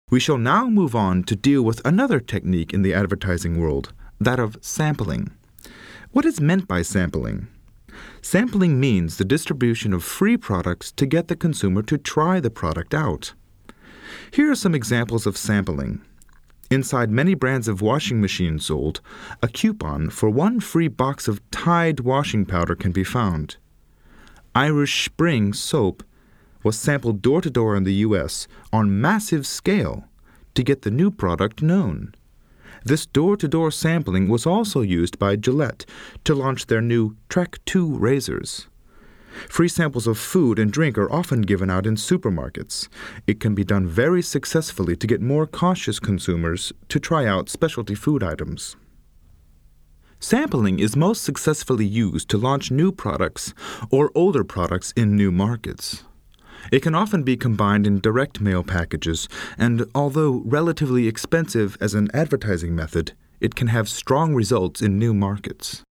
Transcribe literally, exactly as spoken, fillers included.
We shall now move on to deal with another technique in the advertising world, that of sampling. What is meant by sampling? Sampling means the distribution of free products to get the consumer to try the product out. Here are some examples of sampling. Inside many brands of washing machines sold, a coupon for one free box of Tide washing powder can be found. Irish Spring soap was sampled door-to-door in the U S on massive scale to get the new product known. This door-to-door sampling was also used by Gillette to launch their new Trek two razors. Free samples of food and drink are often given out in supermarkets. It can be done very successfully to get more cautious consumers to try out specialty food items. Sampling is most successfully used to launch new products or older products in new markets. It can often be combined in direct mail packages, and although relatively expensive as an advertising method, it can have strong results in new markets.